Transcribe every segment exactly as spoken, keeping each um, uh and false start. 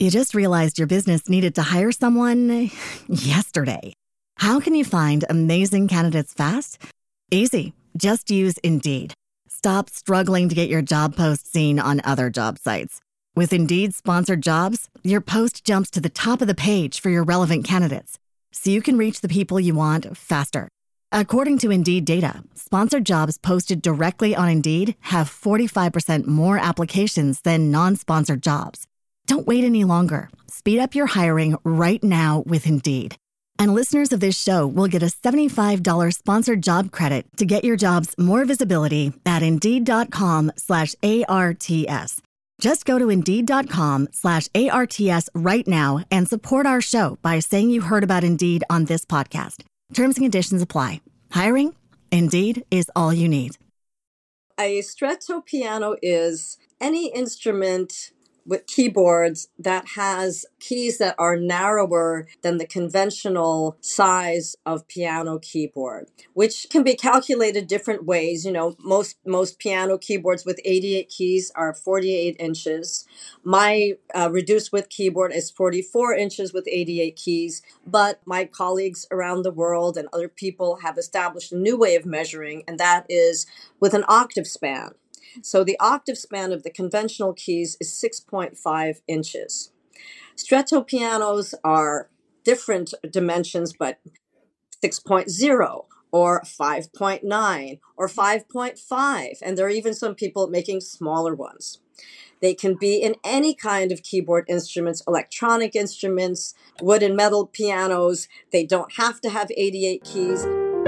You just realized your business needed to hire someone yesterday. How can you find amazing candidates fast? Easy. Just use Indeed. Stop struggling to get your job post seen on other job sites. With Indeed sponsored jobs, your post jumps to the top of the page for your relevant candidates, so you can reach the people you want faster. According to Indeed data, sponsored jobs posted directly on Indeed have forty-five percent more applications than non-sponsored jobs. Don't wait any longer. Speed up your hiring right now with Indeed. And listeners of this show will get a seventy-five dollars sponsored job credit to get your jobs more visibility at Indeed.com slash ARTS. Just go to Indeed.com slash ARTS right now and support our show by saying you heard about Indeed on this podcast. Terms and conditions apply. Hiring? Indeed is all you need. A stretto piano is any instrument with keyboards that has keys that are narrower than the conventional size of piano keyboard, which can be calculated different ways. You know, most most piano keyboards with eighty-eight keys are forty-eight inches. My uh, reduced width keyboard is forty-four inches with eighty-eight keys, but my colleagues around the world and other people have established a new way of measuring, and that is with an octave span. So the octave span of the conventional keys is six point five inches. Stretto pianos are different dimensions, but six point oh or five point nine or five point five, and there are even some people making smaller ones. They can be in any kind of keyboard instruments, electronic instruments, wood and metal pianos. They don't have to have eighty-eight keys.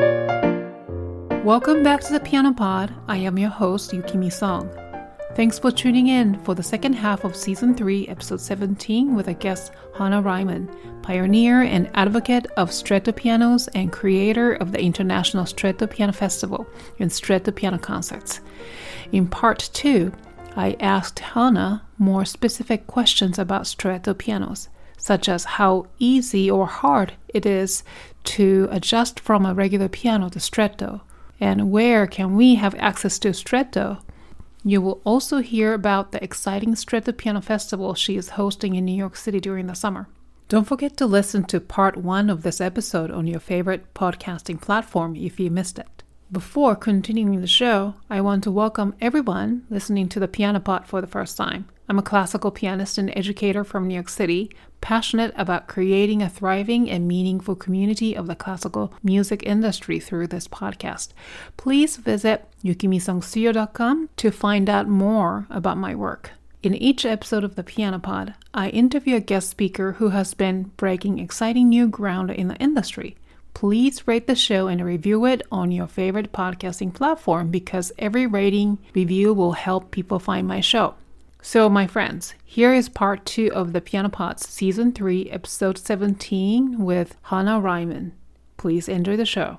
Welcome back to the Piano Pod. I am your host, Yukimi Song. Thanks for tuning in for the second half of Season three, Episode seventeen with our guest Hannah Reimann, pioneer and advocate of Stretto pianos and creator of the International Stretto Piano Festival and Stretto Piano Concerts. In Part two, I asked Hannah more specific questions about Stretto pianos, such as how easy or hard it is to adjust from a regular piano to Stretto, and where can we have access to Stretto. You will also hear about the exciting Stretto Piano Festival she is hosting in New York City during the summer. Don't forget to listen to part one of this episode on your favorite podcasting platform if you missed it. Before continuing the show, I want to welcome everyone listening to the Piano Pod for the first time. I'm a classical pianist and educator from New York City, passionate about creating a thriving and meaningful community of the classical music industry through this podcast. Please visit yukimi song studio dot com to find out more about my work. In each episode of the Piano Pod, I interview a guest speaker who has been breaking exciting new ground in the industry. Please rate the show and review it on your favorite podcasting platform because every rating review will help people find my show. So, my friends, here is part two of the Piano Pod's Season three, Episode seventeen with Hannah Reimann. Please enjoy the show.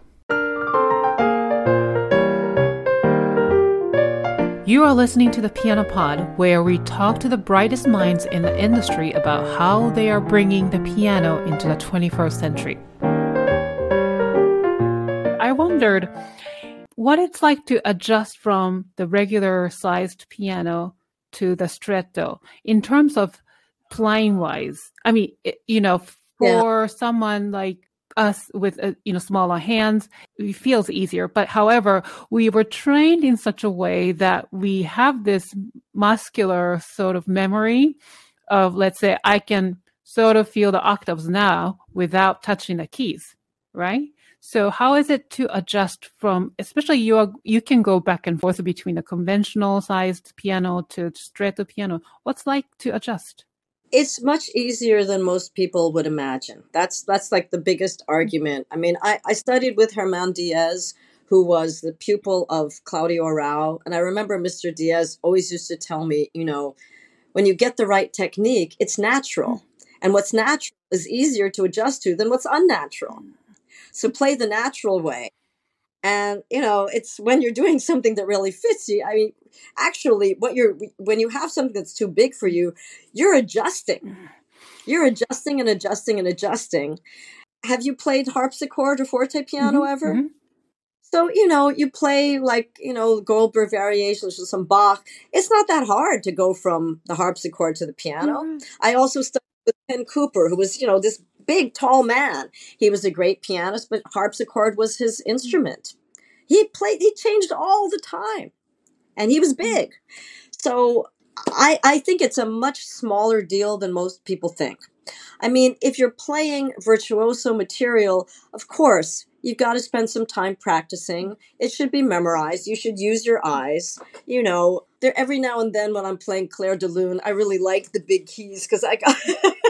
You are listening to the Piano Pod, where we talk to the brightest minds in the industry about how they are bringing the piano into the twenty-first century. I wondered what it's like to adjust from the regular sized piano to the Stretto in terms of playing wise. I mean, it, you know, for yeah. someone like us with, uh, you know, smaller hands, it feels easier. But however, we were trained in such a way that we have this muscular sort of memory of, let's say, I can sort of feel the octaves now without touching the keys, right? So how is it to adjust from, especially you are, you can go back and forth between a conventional sized piano to Stretto piano. What's like to adjust? It's much easier than most people would imagine. That's that's like the biggest argument. I mean, I, I studied with Germán Diaz, who was the pupil of Claudio Arrau. And I remember Mister Diaz always used to tell me, you know, when you get the right technique, it's natural. And what's natural is easier to adjust to than what's unnatural. So play the natural way. And, you know, it's when you're doing something that really fits you. I mean, actually, what you're when you have something that's too big for you, you're adjusting. You're adjusting and adjusting and adjusting. Have you played harpsichord or forte piano mm-hmm, ever? Mm-hmm. So, you know, you play like, you know, Goldberg variations or some Bach. It's not that hard to go from the harpsichord to the piano. Mhm. I also studied with Ken Cooper, who was, you know, this big, tall man. He was a great pianist, but harpsichord was his instrument. He played, he changed all the time, and he was big. So I, I think it's a much smaller deal than most people think. I mean, if you're playing virtuoso material, of course, you've got to spend some time practicing. It should be memorized. You should use your eyes. You know, there every now and then when I'm playing Claire de Lune, I really like the big keys because I got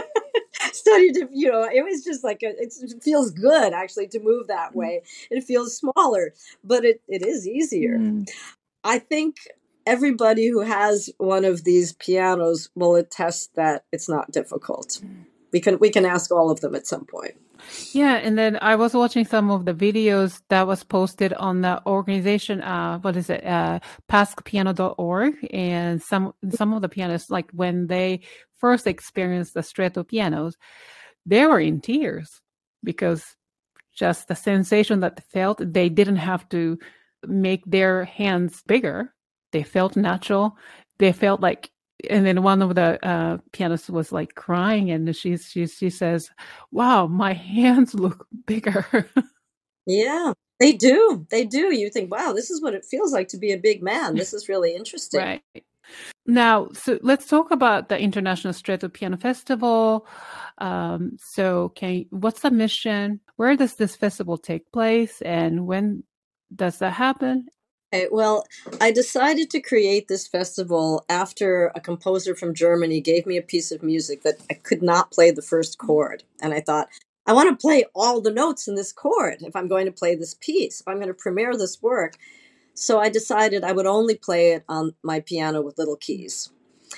studied it. You know, it was just like a, it's, it feels good actually to move that way. It feels smaller, but it, it is easier. Mm. I think everybody who has one of these pianos will attest that it's not difficult. We can we can ask all of them at some point. Yeah, and then I was watching some of the videos that was posted on the organization, uh, what is it, uh, pask piano dot org, and some some of the pianists, like when they first experienced the Stretto pianos, they were in tears because just the sensation that they felt, they didn't have to make their hands bigger. They felt natural. They felt like, and then one of the uh, pianists was like crying, and she she she says, "Wow, my hands look bigger." Yeah, they do. They do. You think, wow, this is what it feels like to be a big man. This is really interesting. Right. Now, so let's talk about the International Stretto Piano Festival. Um, so, can what's the mission? Where does this festival take place, and when does that happen? Okay, well, I decided to create this festival after a composer from Germany gave me a piece of music that I could not play the first chord. And I thought, I want to play all the notes in this chord if I'm going to play this piece, if I'm going to premiere this work. So I decided I would only play it on my piano with little keys.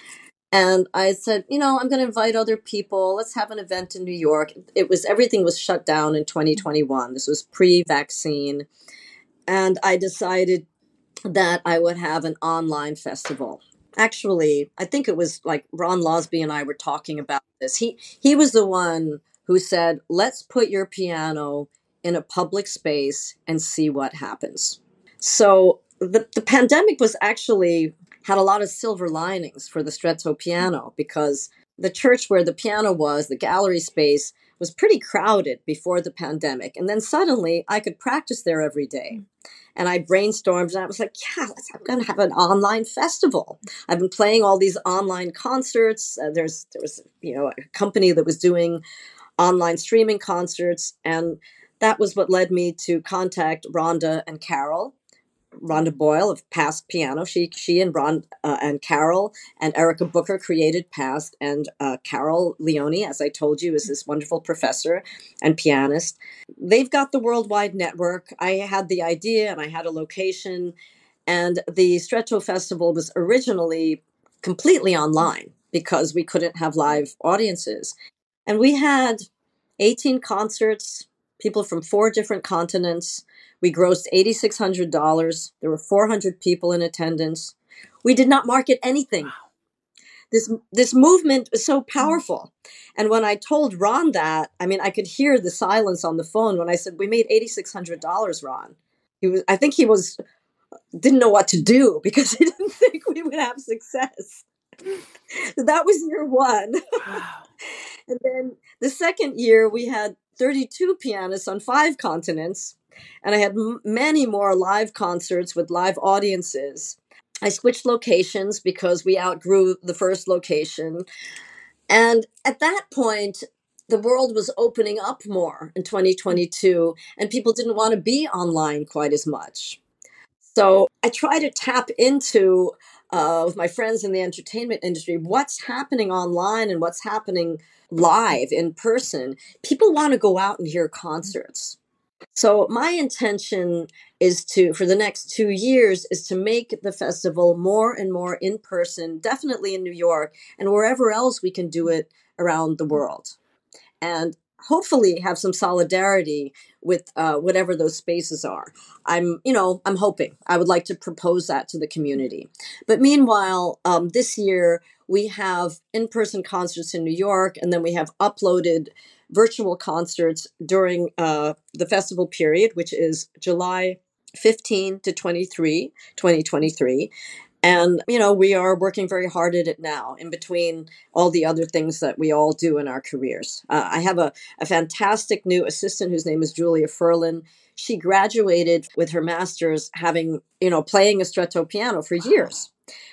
And I said, you know, I'm going to invite other people. Let's have an event in New York. It was, everything was shut down in twenty twenty-one. This was pre-vaccine. And I decided that I would have an online festival. Actually, I think it was like Ron Losby and I were talking about this. He he was the one who said, let's put your piano in a public space and see what happens. So the, the pandemic was actually had a lot of silver linings for the Stretto piano because the church where the piano was, the gallery space, was pretty crowded before the pandemic. And then suddenly I could practice there every day. And I brainstormed and I was like, yeah, let's, I'm going to have an online festival. I've been playing all these online concerts. Uh, there's there was, you know, a company that was doing online streaming concerts. And that was what led me to contact Rhonda and Carol. Rhonda Boyle of Pask Piano. She she and Ron uh, and Carol and Erica Booker created Pask, and uh, Carol Leone, as I told you, is this wonderful professor and pianist. They've got the worldwide network. I had the idea and I had a location, and the Stretto Festival was originally completely online because we couldn't have live audiences. And we had eighteen concerts, people from four different continents. We grossed eight thousand six hundred dollars. There were four hundred people in attendance. We did not market anything. Wow. This this movement was so powerful. And when I told Ron that, I mean, I could hear the silence on the phone when I said, we made eight thousand six hundred dollars, Ron. He was, I think he was, didn't know what to do because he didn't think we would have success. So that was year one. Wow. And then the second year, we had thirty-two pianists on five continents. And I had m- many more live concerts with live audiences. I switched locations because we outgrew the first location. And at that point, the world was opening up more in twenty twenty-two, and people didn't want to be online quite as much. So I try to tap into, uh, with my friends in the entertainment industry, what's happening online and what's happening live in person. People want to go out and hear concerts. So my intention is to, for the next two years, is to make the festival more and more in person, definitely in New York and wherever else we can do it around the world. And hopefully have some solidarity with uh, whatever those spaces are. I'm, you know, I'm hoping. I would like to propose that to the community. But meanwhile, um, this year we have in-person concerts in New York, and then we have uploaded virtual concerts during uh, the festival period, which is July fifteen to twenty-three, twenty twenty-three. And, you know, we are working very hard at it now in between all the other things that we all do in our careers. Uh, I have a, a fantastic new assistant whose name is Julia Furlan. She graduated with her master's having, you know, playing a stretto piano for years.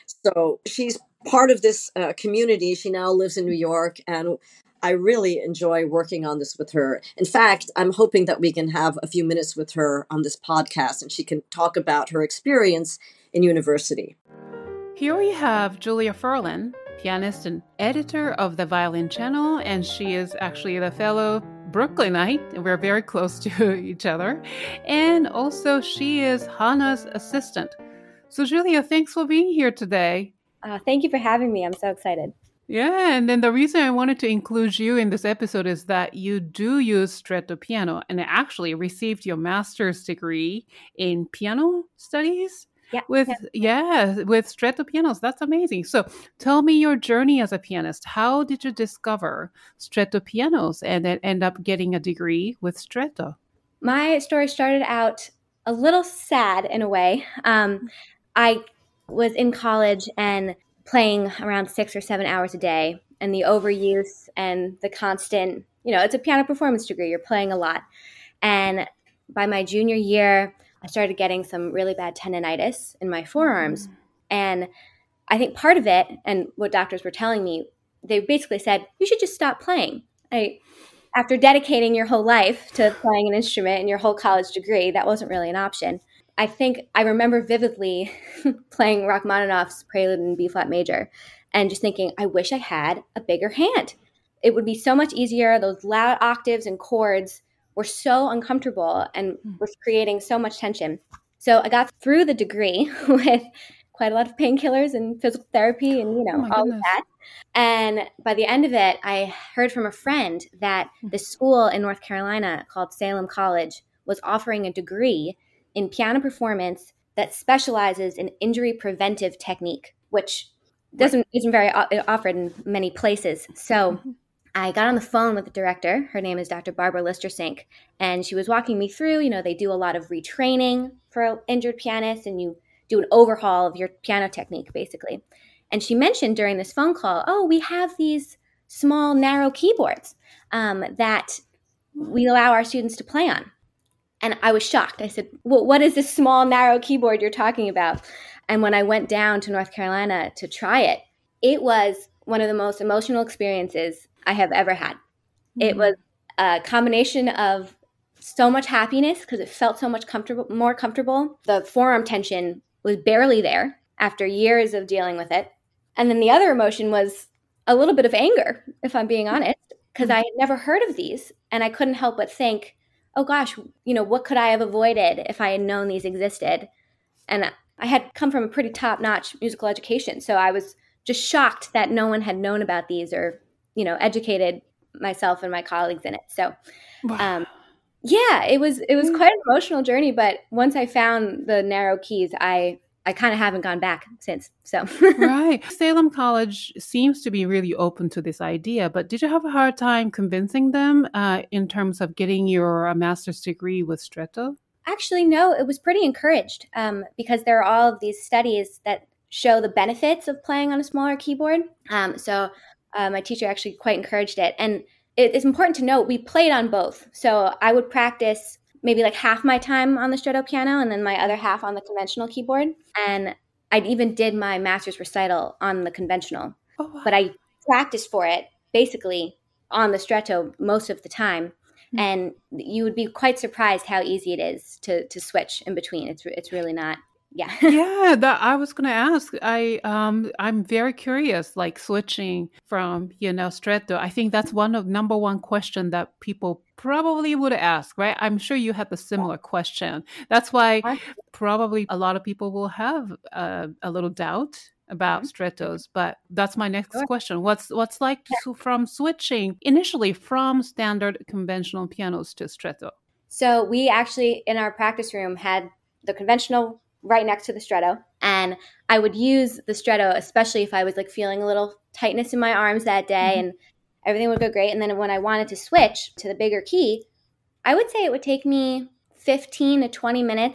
So she's part of this uh, community. She now lives in New York, and I really enjoy working on this with her. In fact, I'm hoping that we can have a few minutes with her on this podcast and she can talk about her experience in university. Here we have Julia Furlan, pianist and editor of the Violin Channel, and she is actually the fellow Brooklynite. We're very close to each other. And also she is Hannah's assistant. So Julia, thanks for being here today. Uh, thank you for having me. I'm so excited. Yeah, and then the reason I wanted to include you in this episode is that you do use stretto piano and actually received your master's degree in piano studies. Yeah, with yeah. yeah, with stretto pianos. That's amazing. So tell me your journey as a pianist. How did you discover stretto pianos and then end up getting a degree with stretto? My story started out a little sad in a way. Um, I was in college and playing around six or seven hours a day, and the overuse and the constant, you know, it's a piano performance degree. You're playing a lot. And by my junior year, I started getting some really bad tendonitis in my forearms. Mm-hmm. And I think part of it, and what doctors were telling me, they basically said, you should just stop playing. I, after dedicating your whole life to playing an instrument and your whole college degree, that wasn't really an option. I think I remember vividly playing Rachmaninoff's Prelude in B-flat major and just thinking, I wish I had a bigger hand. It would be so much easier. Those loud octaves and chords were so uncomfortable and was creating so much tension. So I got through the degree with quite a lot of painkillers and physical therapy and, you know, oh all of that. And by the end of it, I heard from a friend that the school in North Carolina called Salem College was offering a degree in piano performance that specializes in injury preventive technique, which doesn't isn't very offered in many places. So I got on the phone with the director. Her name is Doctor Barbara Listersink, and she was walking me through, you know, they do a lot of retraining for injured pianists, and you do an overhaul of your piano technique, basically. And she mentioned during this phone call, oh, we have these small, narrow keyboards um, that we allow our students to play on. And I was shocked. I said, well, what is this small, narrow keyboard you're talking about? And when I went down to North Carolina to try it, it was one of the most emotional experiences I have ever had. Mm-hmm. It was a combination of so much happiness because it felt so much comfortable, more comfortable. The forearm tension was barely there after years of dealing with it. And then the other emotion was a little bit of anger, if I'm being honest, because I had never heard of these. And I couldn't help but think, oh gosh, you know, what could I have avoided if I had known these existed? And I had come from a pretty top-notch musical education. So I was just shocked that no one had known about these or, you know, educated myself and my colleagues in it. So, wow. um, yeah, it was it was quite an emotional journey. But once I found the narrow keys, I I kind of haven't gone back since. So right, Salem College seems to be really open to this idea. But did you have a hard time convincing them uh, in terms of getting your uh, master's degree with stretto? Actually, no, it was pretty encouraged um, because there are all of these studies that show the benefits of playing on a smaller keyboard. Um, so. Uh, my teacher actually quite encouraged it. And it, it's important to note, we played on both. So I would practice maybe like half my time on the stretto piano and then my other half on the conventional keyboard. And I even did my master's recital on the conventional. Oh, wow. But I practiced for it basically on the stretto most of the time. Mm-hmm. And you would be quite surprised how easy it is to to switch in between. It's it's really not. Yeah. yeah, that I was going to ask. I um I'm very curious, like switching from, you know, stretto. I think that's one of number one question that people probably would ask, right? I'm sure you had the similar question. That's why probably a lot of people will have uh, a little doubt about mm-hmm. strettos. But that's my next sure. question. What's what's like to, from switching initially from standard conventional pianos to stretto? So we actually in our practice room had the conventional right next to the stretto. And I would use the stretto, especially if I was like feeling a little tightness in my arms that day mm-hmm. and everything would go great. And then when I wanted to switch to the bigger key, I would say it would take me fifteen to twenty minutes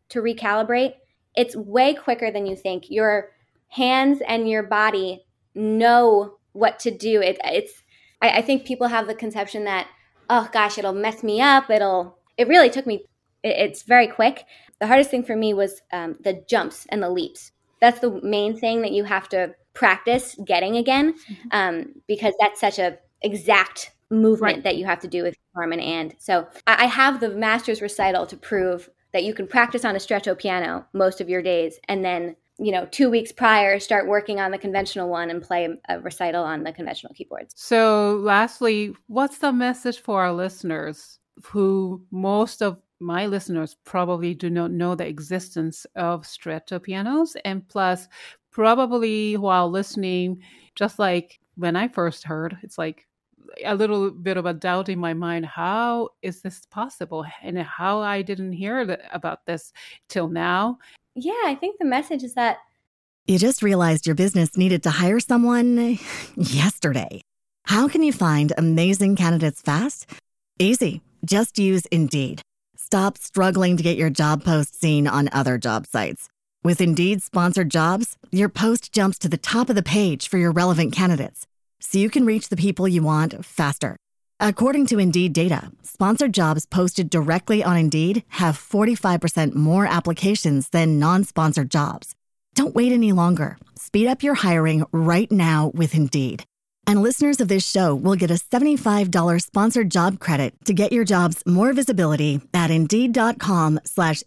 to recalibrate, it's way quicker than you think. Your hands and your body know what to do. It, it's, I, I think people have the conception that, oh gosh, it'll mess me up. It'll, it really took me, it, it's very quick. The hardest thing for me was um, the jumps and the leaps. That's the main thing that you have to practice getting again, um, because that's such a exact movement right. that you have to do with arm and hand. So I, I have the master's recital to prove that you can practice on a stretto piano most of your days, and then, you know, two weeks prior, start working on the conventional one and play a recital on the conventional keyboards. So lastly, what's the message for our listeners, who most of my listeners probably do not know the existence of stretto pianos, and plus probably while listening, just like when I first heard, it's like a little bit of a doubt in my mind. How is this possible? And how I didn't hear about this till now. Yeah, I think the message is that you just realized your business needed to hire someone yesterday. How can you find amazing candidates fast? Easy. Just use Indeed. Stop struggling to get your job post seen on other job sites. With Indeed sponsored jobs, your post jumps to the top of the page for your relevant candidates, so you can reach the people you want faster. According to Indeed data, sponsored jobs posted directly on Indeed have forty-five percent more applications than non-sponsored jobs. Don't wait any longer. Speed up your hiring right now with Indeed. And listeners of this show will get a seventy-five dollars sponsored job credit to get your jobs more visibility at Indeed.com slash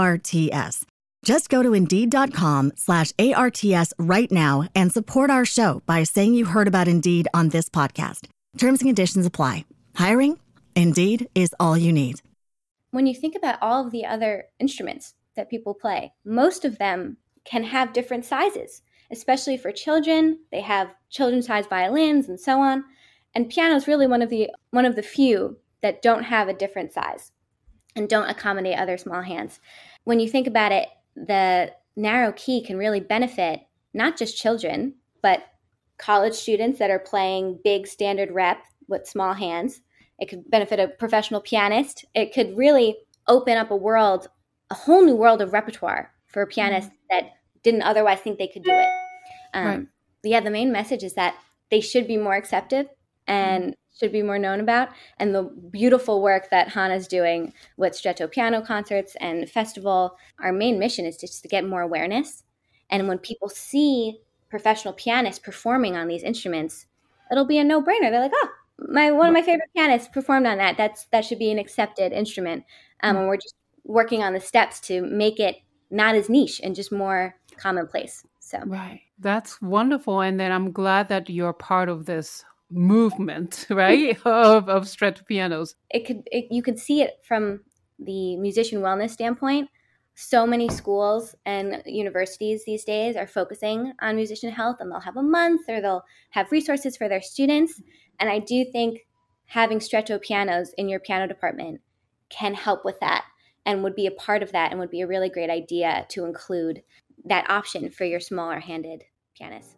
ARTS. Just go to Indeed.com slash ARTS right now and support our show by saying you heard about Indeed on this podcast. Terms and conditions apply. Hiring? Indeed is all you need. When you think about all of the other instruments that people play, most of them can have different sizes, especially for children. They have children-sized violins and so on. And piano is really one of the one of the few that don't have a different size and don't accommodate other small hands. When you think about it, the narrow key can really benefit not just children, but college students that are playing big standard rep with small hands. It could benefit a professional pianist. It could really open up a world, a whole new world of repertoire for pianists mm-hmm. that didn't otherwise think they could do it. Um, right. Yeah, the main message is that they should be more accepted and mm-hmm. should be more known about. And the beautiful work that Hannah's doing with Stretto Piano concerts and festival, our main mission is just to get more awareness. And when people see professional pianists performing on these instruments, it'll be a no-brainer. They're like, oh, my one of my favorite pianists performed on that. That's that should be an accepted instrument. Um, and we're just working on the steps to make it not as niche and just more commonplace. So right, that's wonderful. And then I'm glad that you're part of this movement, right, of of stretto pianos. It could it, you could see it from the musician wellness standpoint. So many schools and universities these days are focusing on musician health, and they'll have a month or they'll have resources for their students. And I do think having stretto pianos in your piano department can help with that and would be a part of that and would be a really great idea to include that option for your smaller handed pianists.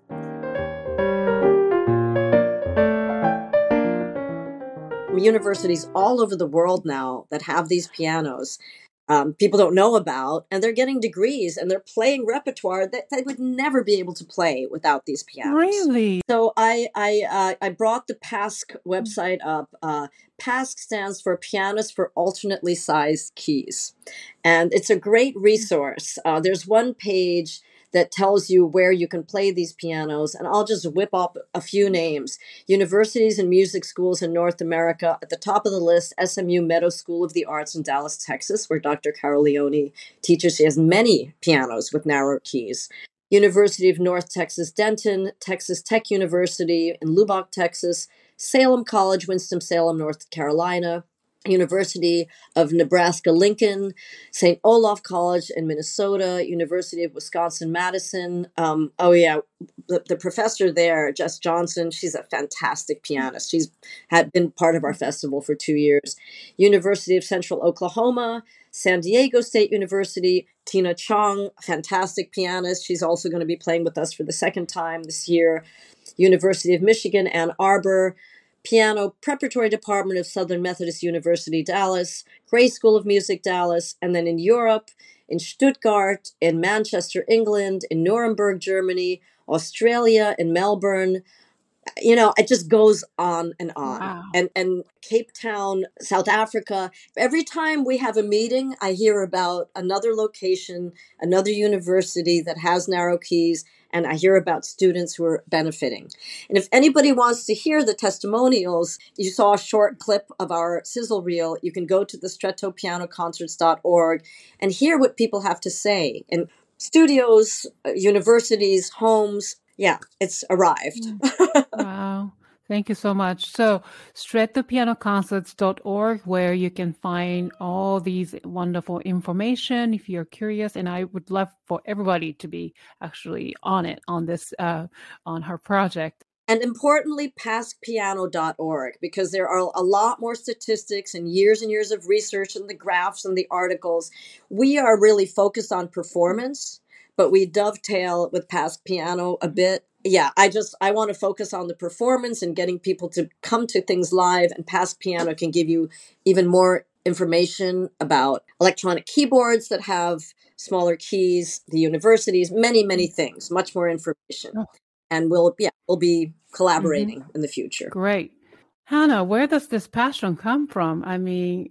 Universities all over the world now that have these pianos, um, people don't know about, and they're getting degrees and they're playing repertoire that they would never be able to play without these pianos. Really? So I I uh, I brought the P A S C website up. Uh, P A S C stands for Pianists for Alternately Sized Keys, and it's a great resource. Uh, there's one page that tells you where you can play these pianos. And I'll just whip up a few names. Universities and music schools in North America. At the top of the list, S M U Meadow School of the Arts in Dallas, Texas, where Doctor Carol Leone teaches. She has many pianos with narrow keys. University of North Texas, Denton, Texas Tech University in Lubbock, Texas, Salem College, Winston-Salem, North Carolina, University of Nebraska-Lincoln, Saint Olaf College in Minnesota, University of Wisconsin-Madison. Um, oh, yeah, the, the professor there, Jess Johnson, she's a fantastic pianist. She's had been part of our festival for two years. University of Central Oklahoma, San Diego State University, Tina Chong, fantastic pianist. She's also going to be playing with us for the second time this year. University of Michigan, Ann Arbor, Piano Preparatory Department of Southern Methodist University, Dallas, Gray School of Music, Dallas, and then in Europe, in Stuttgart, in Manchester, England, in Nuremberg, Germany, Australia, in Melbourne. You know, it just goes on and on. Wow. And and Cape Town, South Africa. Every time we have a meeting, I hear about another location, another university that has narrow keys, and I hear about students who are benefiting. And if anybody wants to hear the testimonials, you saw a short clip of our sizzle reel. You can go to the stretto piano concerts dot org and hear what people have to say. And studios, uh, universities, homes, yeah, it's arrived. Wow. Thank you so much. So stretto piano concerts dot org, where you can find all these wonderful information if you're curious. And I would love for everybody to be actually on it, on this, uh, on her project. And importantly, pask piano dot org, because there are a lot more statistics and years and years of research and the graphs and the articles. We are really focused on performance, but we dovetail with Pask Piano a bit. Yeah, I just, I want to focus on the performance and getting people to come to things live, and Pask Piano can give you even more information about electronic keyboards that have smaller keys, the universities, many, many things, much more information. Oh. And we'll, yeah, we'll be collaborating mm-hmm. in the future. Great. Hannah, where does this passion come from? I mean,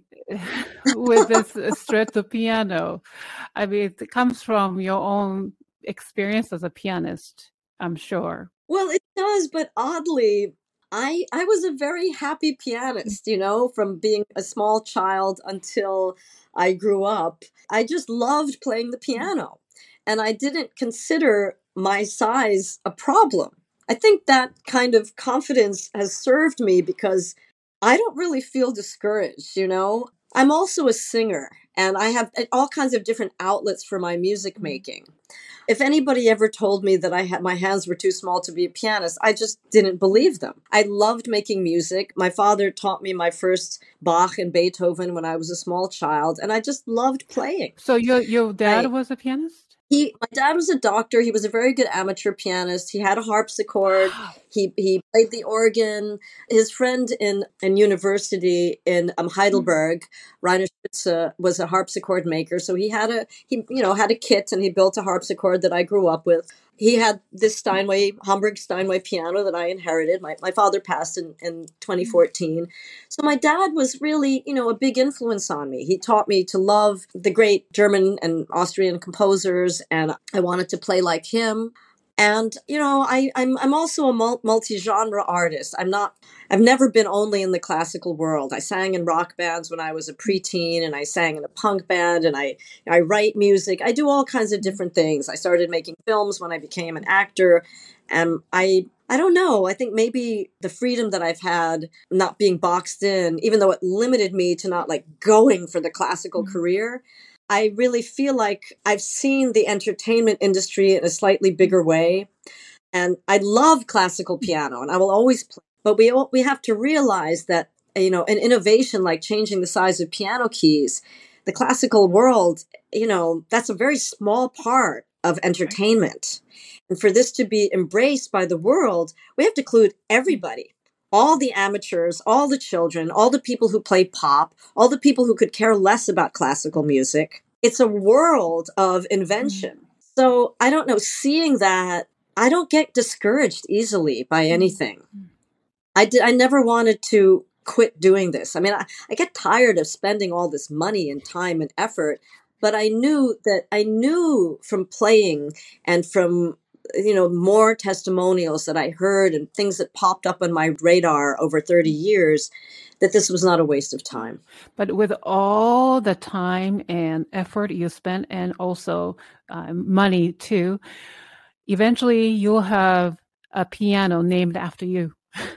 with this stretto piano, I mean, it comes from your own experience as a pianist, I'm sure. Well, it does, but oddly, I I was a very happy pianist, you know, from being a small child until I grew up. I just loved playing the piano, and I didn't consider my size a problem. I think that kind of confidence has served me because I don't really feel discouraged, you know. I'm also a singer, and I have all kinds of different outlets for my music making. If anybody ever told me that I had my hands were too small to be a pianist, I just didn't believe them. I loved making music. My father taught me my first Bach and Beethoven when I was a small child, and I just loved playing. So your your dad I, was a pianist? He, my dad was a doctor. He was a very good amateur pianist. He had a harpsichord. He he played the organ. His friend in, in university in um, Heidelberg, Rainer Spitze, was a harpsichord maker. So he had a he you know had a kit, and he built a harpsichord that I grew up with. He had this Steinway, Hamburg Steinway piano that I inherited. My my father passed in, in twenty fourteen. So my dad was really, you know, a big influence on me. He taught me to love the great German and Austrian composers, and I wanted to play like him. And, you know, I, I'm I'm also a multi-genre artist. I'm not, I've never been only in the classical world. I sang in rock bands when I was a preteen, and I sang in a punk band, and I, I write music. I do all kinds of different things. I started making films when I became an actor. And I, I don't know, I think maybe the freedom that I've had not being boxed in, even though it limited me to not like going for the classical mm-hmm. career, I really feel like I've seen the entertainment industry in a slightly bigger way. And I love classical piano, and I will always play. But we we have to realize that, you know, an innovation like changing the size of piano keys, the classical world, you know, that's a very small part of entertainment. And for this to be embraced by the world, we have to include everybody. All the amateurs, all the children, all the people who play pop, all the people who could care less about classical music. It's a world of invention. Mm. So I don't know, seeing that, I don't get discouraged easily by anything. Mm. I did. I never wanted to quit doing this. I mean, I, I get tired of spending all this money and time and effort, but I knew that I knew from playing and from you know, more testimonials that I heard and things that popped up on my radar over thirty years, that this was not a waste of time. But with all the time and effort you spent, and also uh, money too, eventually you'll have a piano named after you.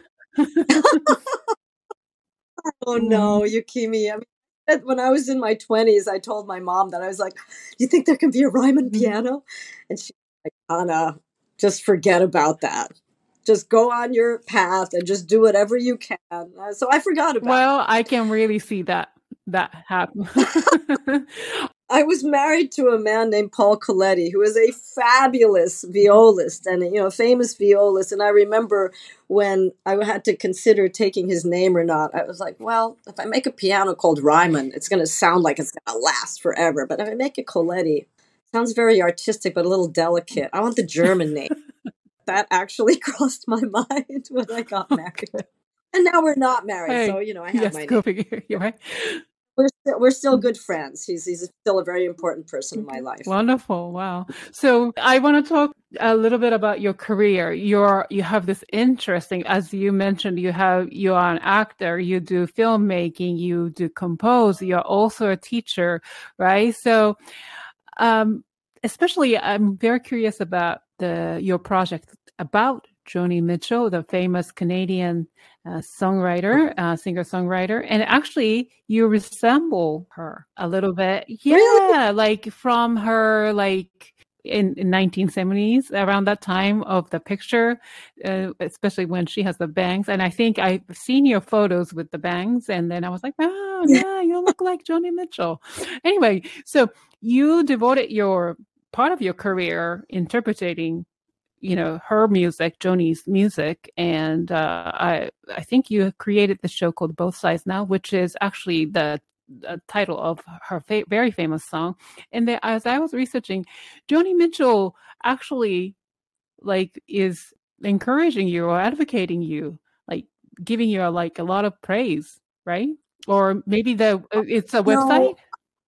Oh no, Yukimi. I mean, when I was in my twenties, I told my mom that I was like, "Do you think there can be a Ryman piano?" And she like, Anna, just forget about that. Just go on your path and just do whatever you can. Uh, so I forgot about well, it. Well, I can really see that that happen. I was married to a man named Paul Coletti, who is a fabulous violist and, you know, famous violist. And I remember when I had to consider taking his name or not, I was like, well, if I make a piano called Ryman, it's going to sound like it's going to last forever. But if I make it Coletti, it sounds very artistic, but a little delicate. I want the German name. That actually crossed my mind when I got married. Okay. And now we're not married. Hey, so, you know, I have yes, my go name. figure. You're right. We're still, we're still good friends. He's he's still a very important person in my life. Wonderful. Wow. So I want to talk a little bit about your career. You're, you have this interesting, as you mentioned, you have, you are an actor, you do filmmaking, you do compose, you're also a teacher, right? So, um, especially I'm very curious about the, your project about Joni Mitchell, the famous Canadian uh, songwriter, uh, singer-songwriter. And actually, you resemble her a little bit. Yeah, really? like from her, like in, in nineteen seventies, around that time of the picture, uh, especially when she has the bangs. And I think I've seen your photos with the bangs. And then I was like, oh, yeah, you look like Joni Mitchell. Anyway, so you devoted your part of your career interpreting, you know, her music, Joni's music. And uh, I I think you created the show called Both Sides Now, which is actually the, the title of her fa- very famous song. And then as I was researching, Joni Mitchell actually like is encouraging you or advocating you, like giving you a, like a lot of praise, right? Or maybe the it's a website? No.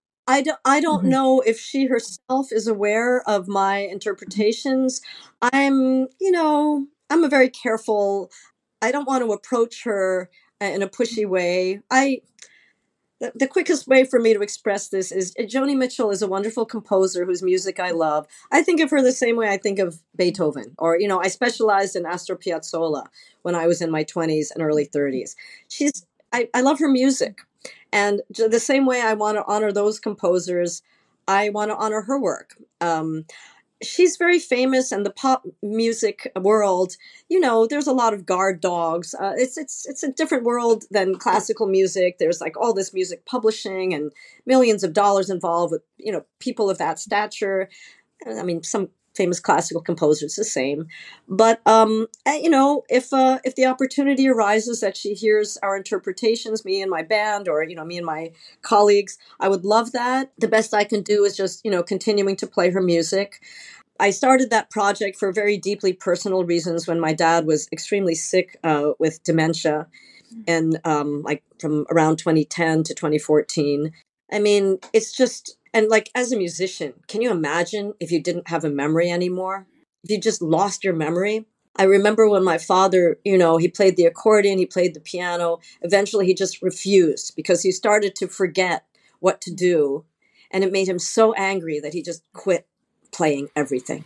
I don't, I don't mm-hmm. know if she herself is aware of my interpretations. I'm, you know, I'm a very careful, I don't want to approach her in a pushy way. I, the, the quickest way for me to express this is Joni Mitchell is a wonderful composer whose music I love. I think of her the same way I think of Beethoven, or, you know, I specialized in Astor Piazzolla when I was in my twenties and early thirties. She's, I, I love her music. And the same way I want to honor those composers, I want to honor her work. Um, she's very famous in the pop music world. You know, there's a lot of guard dogs. Uh, it's it's it's a different world than classical music. There's like all this music publishing and millions of dollars involved with, you know, people of that stature. I mean, some famous classical composers the same. But, um, you know, if uh, if the opportunity arises that she hears our interpretations, me and my band, or, you know, me and my colleagues, I would love that. The best I can do is just, you know, continuing to play her music. I started that project for very deeply personal reasons when my dad was extremely sick uh, with dementia, and um, like from around twenty ten to twenty fourteen. I mean, it's just... And like, as a musician, can you imagine if you didn't have a memory anymore? If you just lost your memory? I remember when my father, you know, he played the accordion, he played the piano. Eventually, he just refused because he started to forget what to do. And it made him so angry that he just quit playing everything.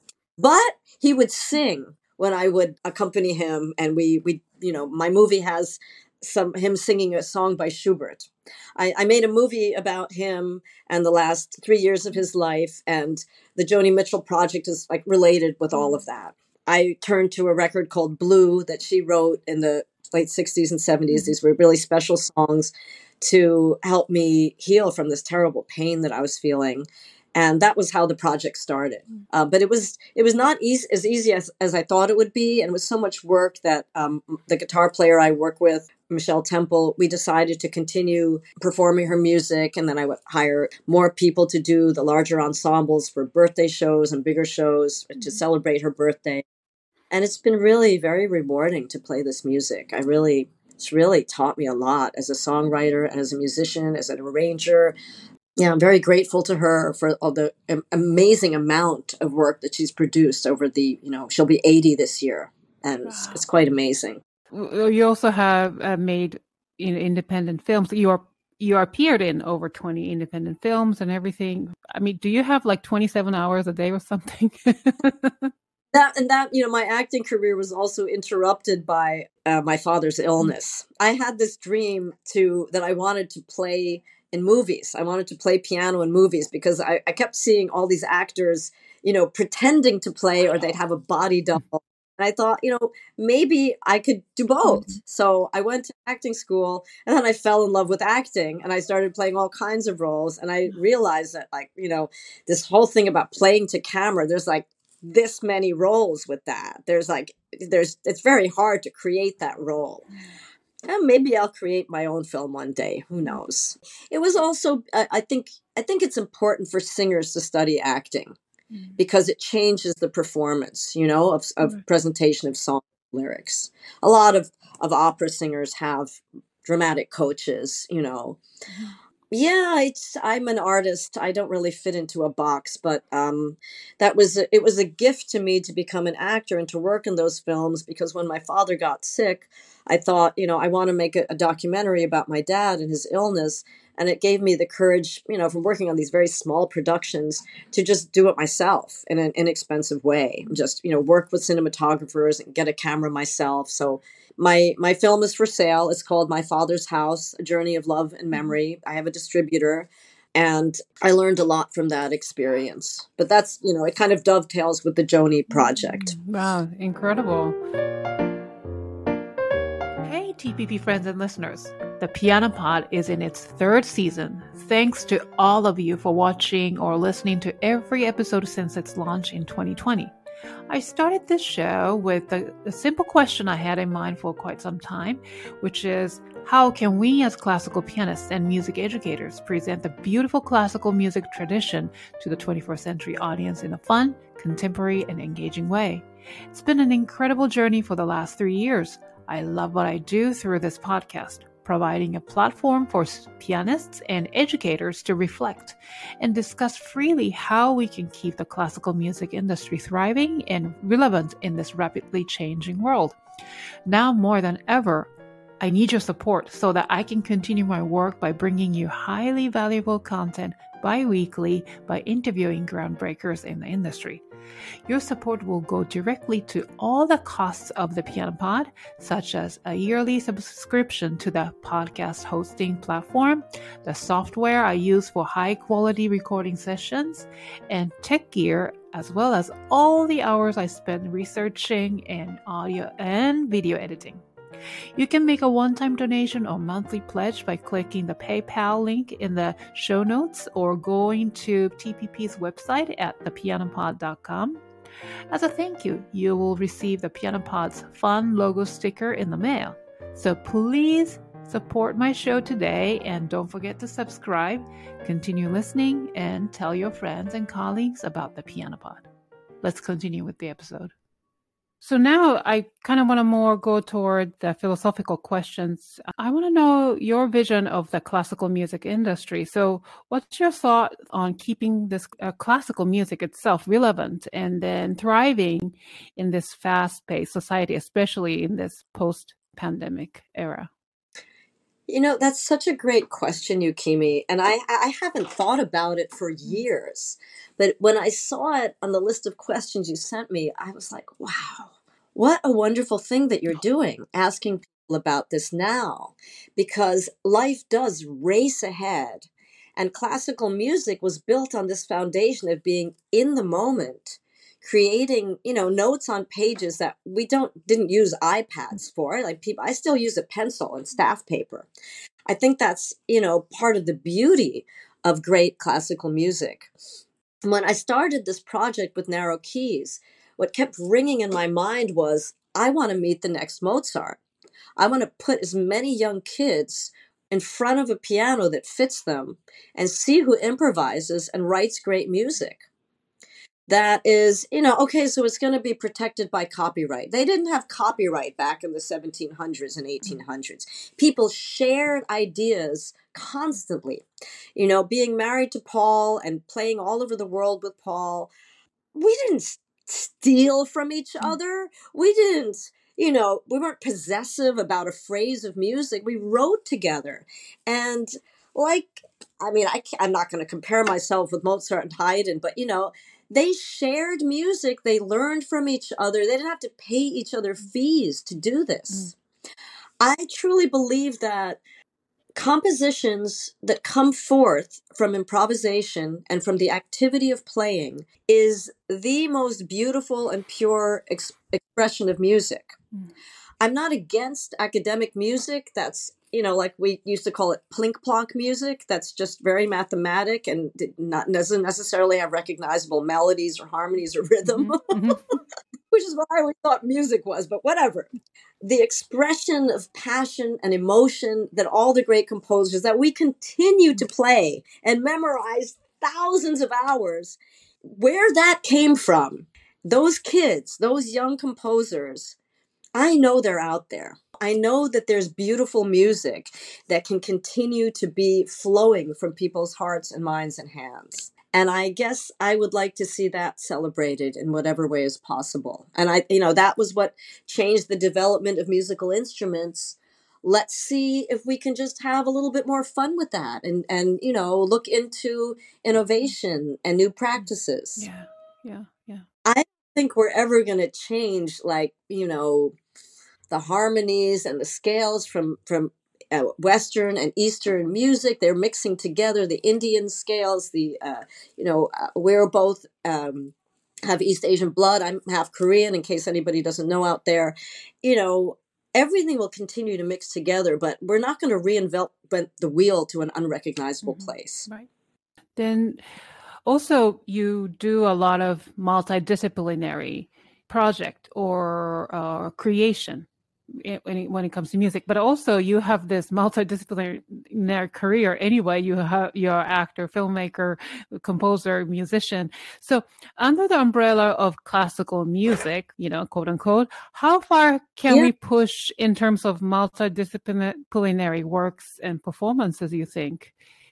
But he would sing when I would accompany him. And we, we, you know, my movie has some him singing a song by Schubert. I, I made a movie about him and the last three years of his life, and the Joni Mitchell project is like related with all of that. I turned to a record called Blue that she wrote in the late sixties and seventies. These were really special songs to help me heal from this terrible pain that I was feeling. And that was how the project started. Uh, but it was it was not easy, as easy as, as I thought it would be. And it was so much work that um, the guitar player I work with, Michelle Temple, we decided to continue performing her music. And then I would hire more people to do the larger ensembles for birthday shows and bigger shows to celebrate her birthday. And it's been really very rewarding to play this music. I really, it's really taught me a lot as a songwriter, as a musician, as an arranger. Yeah, I'm very grateful to her for all the amazing amount of work that she's produced over the, you know, she'll be eighty this year. And wow. it's, it's quite amazing. You also have uh, made, you know, independent films. You are you appeared in over twenty independent films and everything. I mean, do you have like twenty-seven hours a day or something? That and that, you know, my acting career was also interrupted by uh, my father's illness. I had this dream to that I wanted to play in movies. I wanted to play piano in movies because I, I kept seeing all these actors, you know, pretending to play, or they'd have a body double. And I thought, you know, maybe I could do both. Mm-hmm. So I went to acting school, and then I fell in love with acting, and I started playing all kinds of roles. And I realized that, like, you know, this whole thing about playing to camera, there's like this many roles with that. There's like, there's, it's very hard to create that role. And maybe I'll create my own film one day. Who knows? It was also, I, I think, I think it's important for singers to study acting, because it changes the performance, you know, of, of mm-hmm. presentation of song lyrics. A lot of, of opera singers have dramatic coaches, you know. Mm-hmm. Yeah, it's, I'm an artist. I don't really fit into a box, but um, that was a, it was a gift to me to become an actor and to work in those films, because when my father got sick, I thought, you know, I want to make a, a documentary about my dad and his illness. And it gave me the courage, you know, from working on these very small productions, to just do it myself in an inexpensive way. Just, you know, work with cinematographers and get a camera myself. So my my film is for sale. It's called My Father's House, A Journey of Love and Memory. I have a distributor, and I learned a lot from that experience. But that's, you know, it kind of dovetails with the Joni project. Wow, incredible. Hey, T P P friends and listeners. The Piano Pod is in its third season. Thanks to all of you for watching or listening to every episode since its launch in twenty twenty. I started this show with a, a simple question I had in mind for quite some time, which is, how can we as classical pianists and music educators present the beautiful classical music tradition to the twenty-first century audience in a fun, contemporary, and engaging way? It's been an incredible journey for the last three years. I love what I do through this podcast, providing a platform for pianists and educators to reflect and discuss freely how we can keep the classical music industry thriving and relevant in this rapidly changing world. Now more than ever, I need your support so that I can continue my work by bringing you highly valuable content bi-weekly by interviewing groundbreakers in the industry. Your support will go directly to all the costs of the Piano Pod, such as a yearly subscription to the podcast hosting platform, the software I use for high-quality recording sessions, and tech gear, as well as all the hours I spend researching and audio and video editing. You can make a one-time donation or monthly pledge by clicking the PayPal link in the show notes or going to T P P's website at the piano pod dot com. As a thank you, you will receive the Piano Pod's fun logo sticker in the mail. So please support my show today, and don't forget to subscribe, continue listening, and tell your friends and colleagues about the Piano Pod. Let's continue with the episode. So now I kind of want to more go toward the philosophical questions. I want to know your vision of the classical music industry. So what's your thought on keeping this uh, classical music itself relevant and then thriving in this fast-paced society, especially in this post-pandemic era? You know, that's such a great question, Yukimi, and I, I haven't thought about it for years. But when I saw it on the list of questions you sent me, I was like, wow, what a wonderful thing that you're doing, asking people about this now, because life does race ahead. And classical music was built on this foundation of being in the moment, creating, you know, notes on pages that we don't didn't use iPads for. Like people, I still use a pencil and staff paper. I think that's, you know, part of the beauty of great classical music. When I started this project with Narrow Keys, what kept ringing in my mind was, I want to meet the next Mozart. I want to put as many young kids in front of a piano that fits them and see who improvises and writes great music. That is, you know, okay, so it's going to be protected by copyright. They didn't have copyright back in the seventeen hundreds and eighteen hundreds. People shared ideas constantly. You know, being married to Paul and playing all over the world with Paul, we didn't steal from each other. We didn't, you know, we weren't possessive about a phrase of music. We wrote together. And like, I mean, I can't, I'm not going to compare myself with Mozart and Haydn, but, you know, they shared music. They learned from each other. They didn't have to pay each other fees to do this. Mm. I truly believe that compositions that come forth from improvisation and from the activity of playing is the most beautiful and pure ex- expression of music. Mm. I'm not against academic music. That's, you know, like we used to call it plink plonk music. That's just very mathematic and not doesn't necessarily have recognizable melodies or harmonies or rhythm, mm-hmm. which is what I always thought music was, but whatever. The expression of passion and emotion that all the great composers that we continue to play and memorize thousands of hours, where that came from, those kids, those young composers, I know they're out there. I know that there's beautiful music that can continue to be flowing from people's hearts and minds and hands. And I guess I would like to see that celebrated in whatever way is possible. And I, you know, that was what changed the development of musical instruments. Let's see if we can just have a little bit more fun with that and, and, you know, look into innovation and new practices. Yeah, yeah, yeah. I think we're ever going to change, like, you know, the harmonies and the scales from, from uh, Western and Eastern music. They're mixing together the Indian scales, the, uh, you know, uh, we're both um, have East Asian blood. I'm half Korean, in case anybody doesn't know out there. You know, everything will continue to mix together, but we're not going to reinvent the wheel to an unrecognizable mm-hmm. place. Right. Then also you do a lot of multidisciplinary project or uh, creation when it, when it comes to music, but also you have this multidisciplinary career anyway. You have you're an actor, filmmaker, composer, musician. So under the umbrella of classical music, you know, quote unquote, how far can yeah. we push in terms of multidisciplinary works and performances, you think?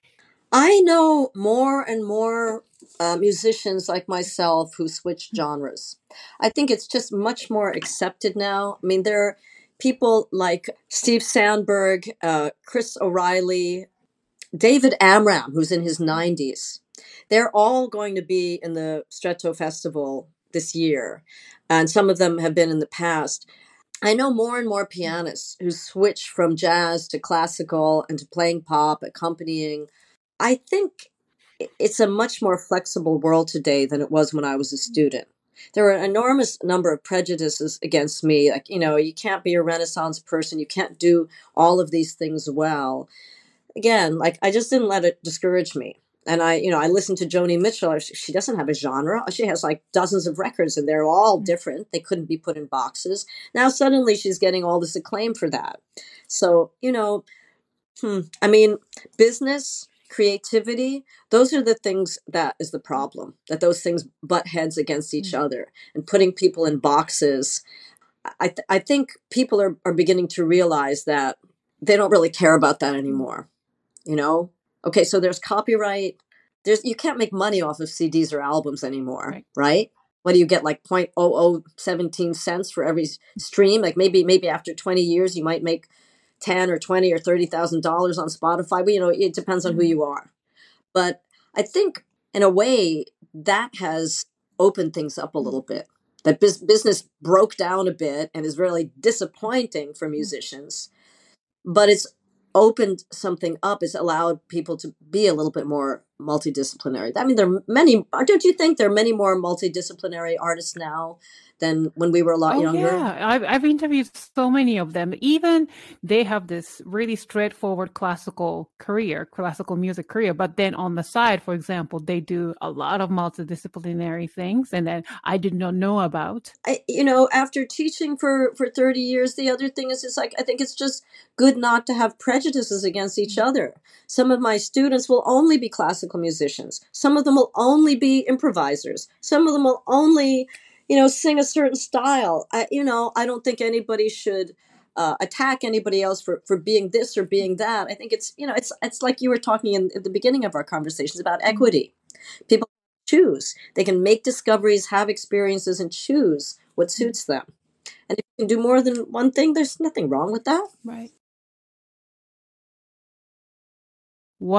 I know more and more uh, musicians like myself who switch genres. I think it's just much more accepted now. I mean, there are people like Steve Sandberg, uh, Chris O'Reilly, David Amram, who's in his nineties. They're all going to be in the Stretto Festival this year, and some of them have been in the past. I know more and more pianists who switch from jazz to classical and to playing pop, accompanying. I think it's a much more flexible world today than it was when I was a student. There are an enormous number of prejudices against me. Like, you know, you can't be a Renaissance person. You can't do all of these things well. Again, like, I just didn't let it discourage me. And I, you know, I listened to Joni Mitchell. She doesn't have a genre. She has like dozens of records and they're all different. They couldn't be put in boxes. Now suddenly she's getting all this acclaim for that. So, you know, hmm, I mean, business, creativity, those are the things that is the problem, that those things butt heads against each mm-hmm. other, and putting people in boxes. I th- I think people are, are beginning to realize that they don't really care about that anymore. You know? Okay, so there's copyright. There's you can't make money off of C Ds or albums anymore, right? right? What do you get, like zero point zero zero one seven cents for every stream? Like maybe maybe after twenty years you might make ten or twenty or thirty thousand dollars on Spotify. But you know, it depends on who you are. But I think in a way that has opened things up a little bit. That bis- business broke down a bit and is really disappointing for musicians. But it's opened something up. It's allowed people to be a little bit more multidisciplinary. I mean, there are many, don't you think there are many more multidisciplinary artists now than when we were a lot oh, younger? Yeah, I've, I've interviewed so many of them. Even they have this really straightforward classical career, classical music career. But then on the side, for example, they do a lot of multidisciplinary things and then I did not know about. I, you know, after teaching for, for thirty years, the other thing is, it's like, I think it's just good not to have prejudices against each other. Some of my students will only be classical musicians. Some of them will only be improvisers. Some of them will only, you know, sing a certain style. I, you know, I don't think anybody should uh, attack anybody else for, for being this or being that. I think it's, you know, it's it's like you were talking in, at the beginning of our conversations about equity. People choose. They can make discoveries, have experiences, and choose what suits them. And if you can do more than one thing, there's nothing wrong with that. Right.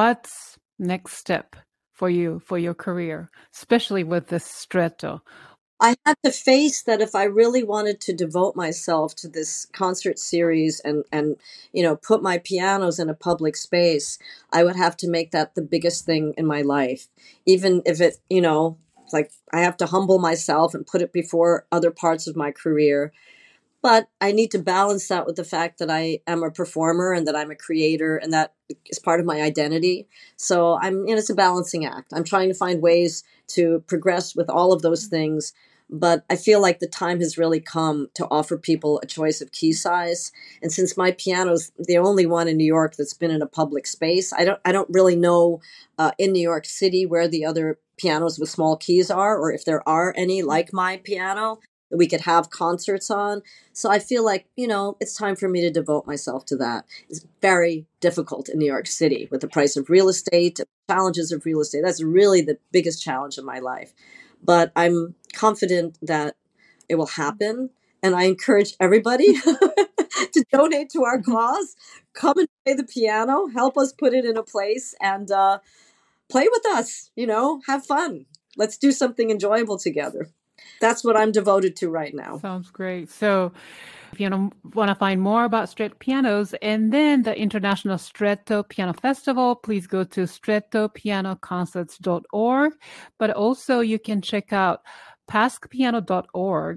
What's next step for you, for your career, especially with this Stretto? I had to face that if I really wanted to devote myself to this concert series and and you know put my pianos in a public space, I would have to make that the biggest thing in my life, even if it you know like I have to humble myself and put it before other parts of my career. But I need to balance that with the fact that I am a performer and that I'm a creator and that is part of my identity. So I'm, you know, it's a balancing act. I'm trying to find ways to progress with all of those things. But I feel like the time has really come to offer people a choice of key size. And since my piano's the only one in New York that's been in a public space, I don't, I don't really know uh, in New York City where the other pianos with small keys are, or if there are any like my piano that we could have concerts on. So I feel like, you know, it's time for me to devote myself to that. It's very difficult in New York City with the price of real estate, challenges of real estate. That's really the biggest challenge of my life. But I'm confident that it will happen. And I encourage everybody to donate to our cause. Come and play the piano, help us put it in a place, and uh, play with us, you know, have fun. Let's do something enjoyable together. That's what I'm devoted to right now. Sounds great. So if you want to find more about Stretto Pianos and then the International Stretto Piano Festival, please go to stretto piano concerts dot org. But also you can check out pask piano dot org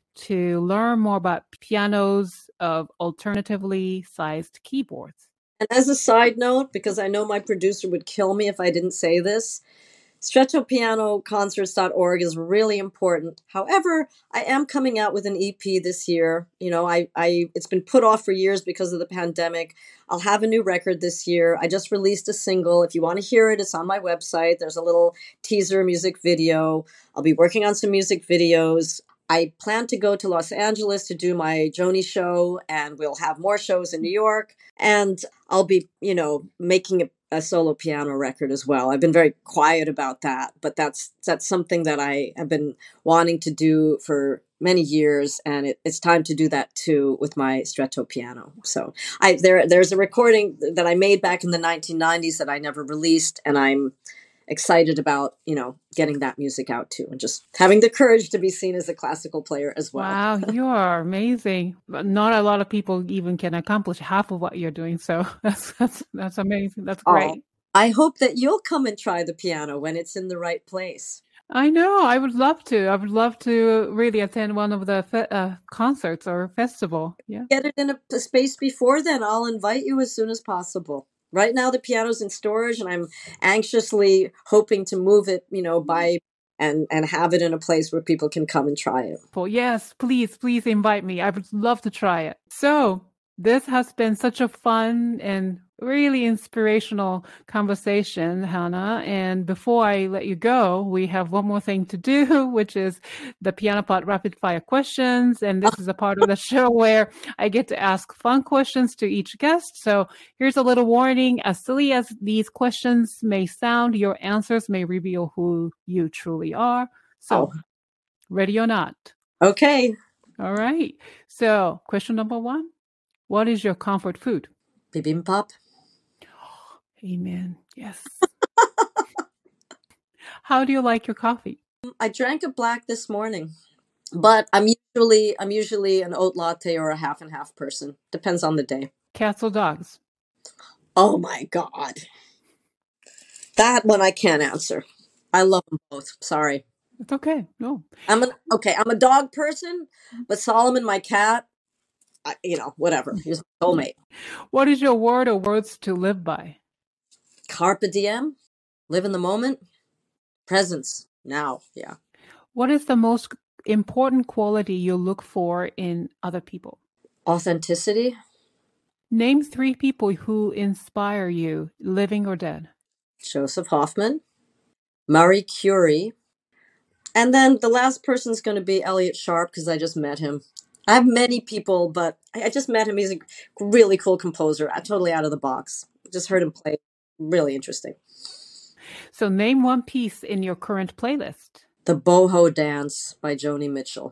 to learn more about pianos of alternatively sized keyboards. And as a side note, because I know my producer would kill me if I didn't say this, stretto piano concerts dot org is really important. However, I am coming out with an E P this year. You know, I, I it's been put off for years because of the pandemic. I'll have a new record this year. I just released a single. If you want to hear it, it's on my website. There's a little teaser music video. I'll be working on some music videos. I plan to go to Los Angeles to do my Joni show, and we'll have more shows in New York. And I'll be, you know, making a a solo piano record as well. I've been very quiet about that, but that's that's something that I have been wanting to do for many years, and it, it's time to do that too with my Stretto piano. So I there there's a recording that I made back in the nineteen nineties that I never released, and I'm excited about, you know, getting that music out too, and just having the courage to be seen as a classical player as well. Wow, you are amazing. Not a lot of people even can accomplish half of what you're doing. So that's that's that's amazing. That's great. Oh, I hope that you'll come and try the piano when it's in the right place. I know. I would love to. I would love to really attend one of the fe- uh, concerts or festival. Yeah. Get it in a, a space before then. I'll invite you as soon as possible. Right now, the piano's in storage, and I'm anxiously hoping to move it, you know, by and and have it in a place where people can come and try it. Well, yes, please, please invite me. I would love to try it. So this has been such a fun and really inspirational conversation, Hannah. And before I let you go, we have one more thing to do, which is the Piano Pod Rapid Fire Questions. And this is a part of the show where I get to ask fun questions to each guest. So here's a little warning. As silly as these questions may sound, your answers may reveal who you truly are. So Oh. Ready or not? Okay. All right. So question number one, what is your comfort food? Bibimbap. Amen. Yes. How do you like your coffee? I drank a black this morning, but I'm usually I'm usually an oat latte or a half and half person. Depends on the day. Cats or dogs? Oh my God. That one I can't answer. I love them both. Sorry. It's okay. No. I'm an okay, I'm a dog person, but Solomon, my cat, I, you know, whatever. He's my soulmate. What is your word or words to live by? Carpe diem, live in the moment, presence, now, yeah. What is the most important quality you look for in other people? Authenticity. Name three people who inspire you, living or dead. Joseph Hoffman, Marie Curie, and then the last person's going to be Elliot Sharp because I just met him. I have many people, but I just met him. He's a really cool composer, totally out of the box. Just heard him play. Really interesting. So name one piece in your current playlist. The Boho Dance by Joni Mitchell.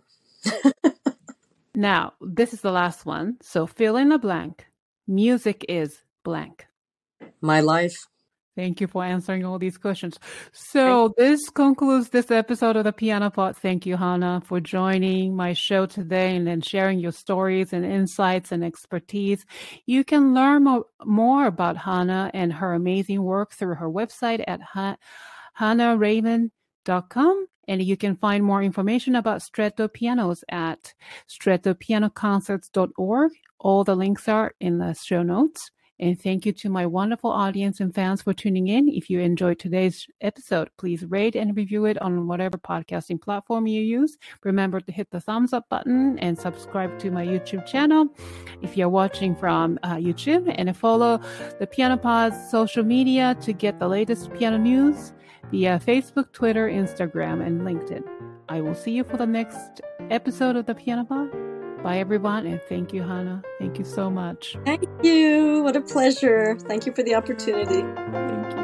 Now, this is the last one. So fill in a blank. Music is blank. My life. Thank you for answering all these questions. So this concludes this episode of the Piano Pod. Thank you, Hana, for joining my show today and then sharing your stories and insights and expertise. You can learn mo- more about Hana and her amazing work through her website at ha- hana raymond dot com. And you can find more information about Stretto Pianos at stretto piano concerts dot org. All the links are in the show notes. And thank you to my wonderful audience and fans for tuning in. If you enjoyed today's episode, please rate and review it on whatever podcasting platform you use. Remember to hit the thumbs up button and subscribe to my YouTube channel if you're watching from uh, YouTube. And follow the Piano Pod's social media to get the latest piano news via Facebook, Twitter, Instagram, and LinkedIn. I will see you for the next episode of the Piano Pod. Bye, everyone, and thank you, Hana. Thank you so much. Thank you. What a pleasure. Thank you for the opportunity. Thank you.